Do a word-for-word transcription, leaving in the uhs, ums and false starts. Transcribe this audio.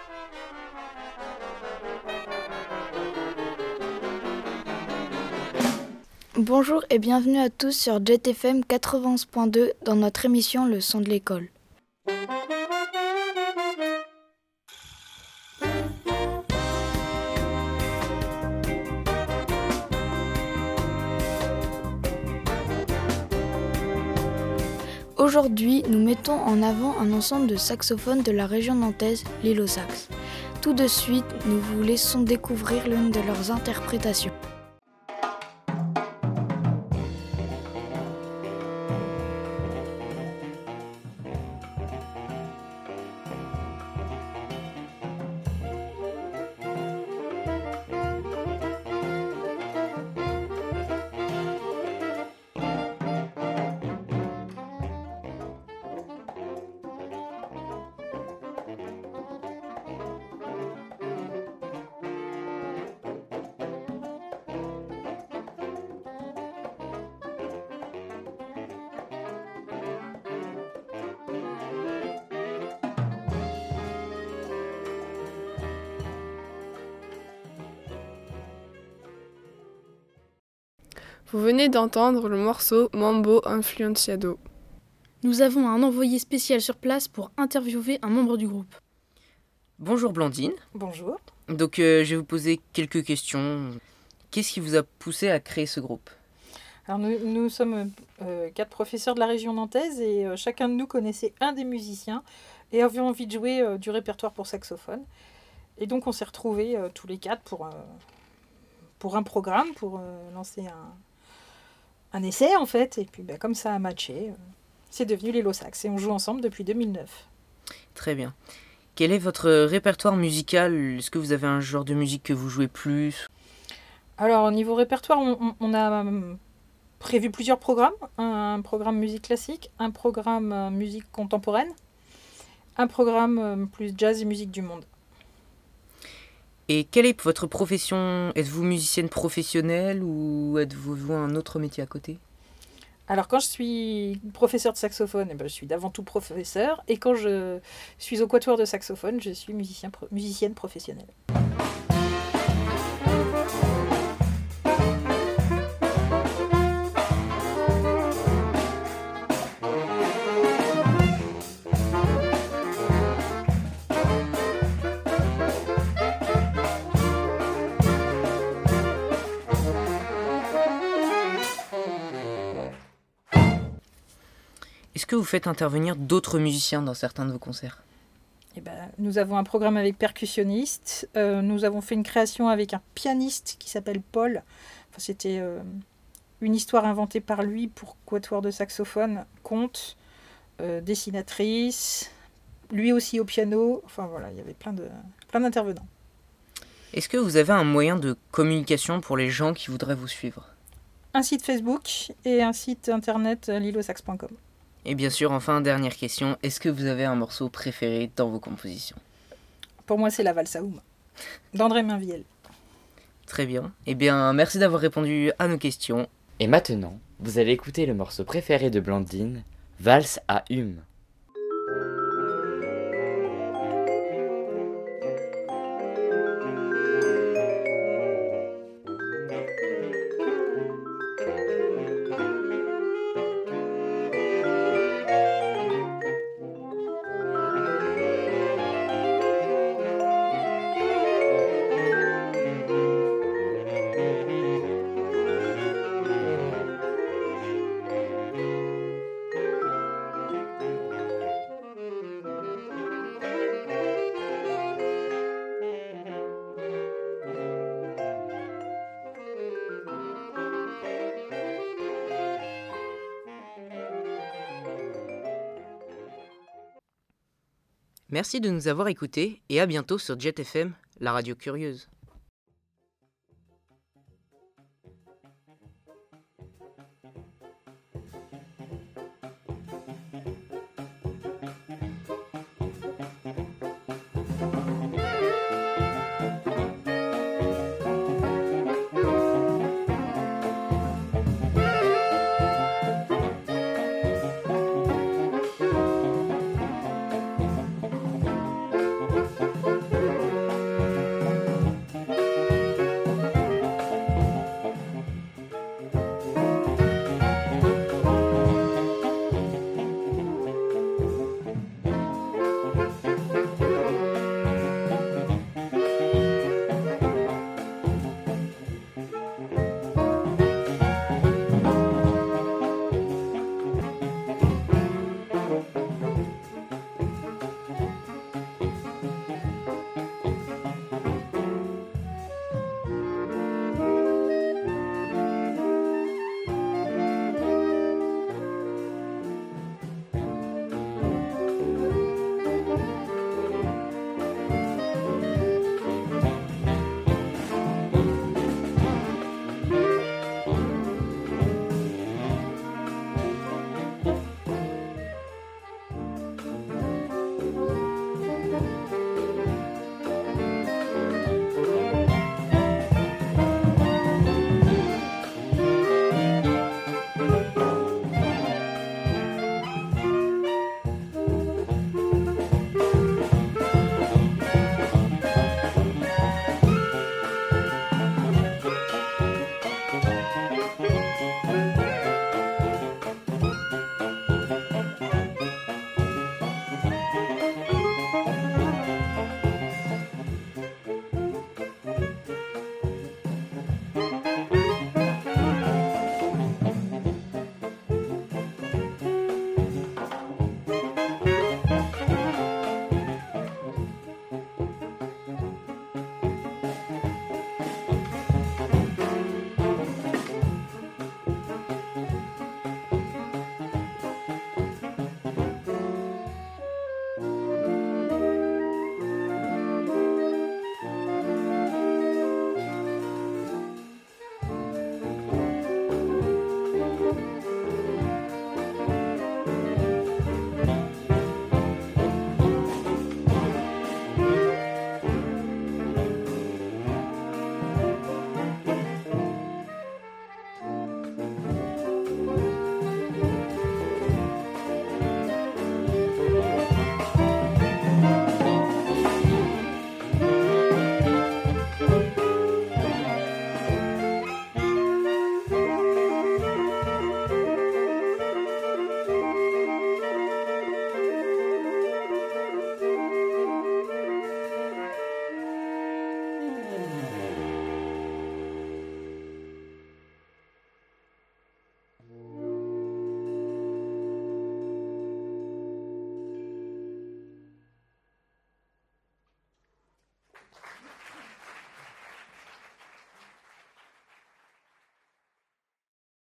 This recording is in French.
Bonjour et bienvenue à tous sur Jet F M quatre-vingt-onze point deux dans notre émission Le son de l'école. Aujourd'hui, nous mettons en avant un ensemble de saxophones de la région nantaise, l'Île aux Sax. Tout de suite, nous vous laissons découvrir l'une de leurs interprétations. Vous venez d'entendre le morceau Mambo Influenciado. Nous avons un envoyé spécial sur place pour interviewer un membre du groupe. Bonjour Blandine. Bonjour. Donc euh, je vais vous poser quelques questions. Qu'est-ce qui vous a poussé à créer ce groupe ? Alors nous, nous sommes euh, quatre professeurs de la région nantaise et euh, chacun de nous connaissait un des musiciens et avait envie de jouer euh, du répertoire pour saxophone. Et donc on s'est retrouvés euh, tous les quatre pour, euh, pour un programme, pour euh, lancer un... un essai en fait, et puis bah, comme ça a matché, euh, c'est devenu les Sax et on joue ensemble depuis deux mille neuf. Très bien. Quel est votre répertoire musical ? Est-ce que vous avez un genre de musique que vous jouez plus ? Alors au niveau répertoire, on, on, on a euh, prévu plusieurs programmes. Un programme musique classique, un programme euh, musique contemporaine, un programme euh, plus jazz et musique du monde. Et quelle est votre profession ? Êtes-vous musicienne professionnelle ou êtes-vous un autre métier à côté ? Alors quand je suis professeur de saxophone, eh ben, je suis d'avant tout professeur. Et quand je suis au quatuor de saxophone, je suis musicien, musicienne professionnelle. Est-ce que vous faites intervenir d'autres musiciens dans certains de vos concerts ? Eh ben, nous avons un programme avec percussionniste. Euh, nous avons fait une création avec un pianiste qui s'appelle Paul. Enfin, c'était euh, une histoire inventée par lui pour quatuor de saxophone, conte, euh, dessinatrice, lui aussi au piano. Enfin voilà, il y avait plein, de, plein d'intervenants. Est-ce que vous avez un moyen de communication pour les gens qui voudraient vous suivre ? Un site Facebook et un site internet lilosax point com. Et bien sûr, enfin, dernière question, est-ce que vous avez un morceau préféré dans vos compositions ? Pour moi, c'est la valse à Oum, d'André Mainviel. Très bien. Eh bien, merci d'avoir répondu à nos questions. Et maintenant, vous allez écouter le morceau préféré de Blandine, Valse à Hume. Merci de nous avoir écoutés et à bientôt sur Jet F M, la radio curieuse.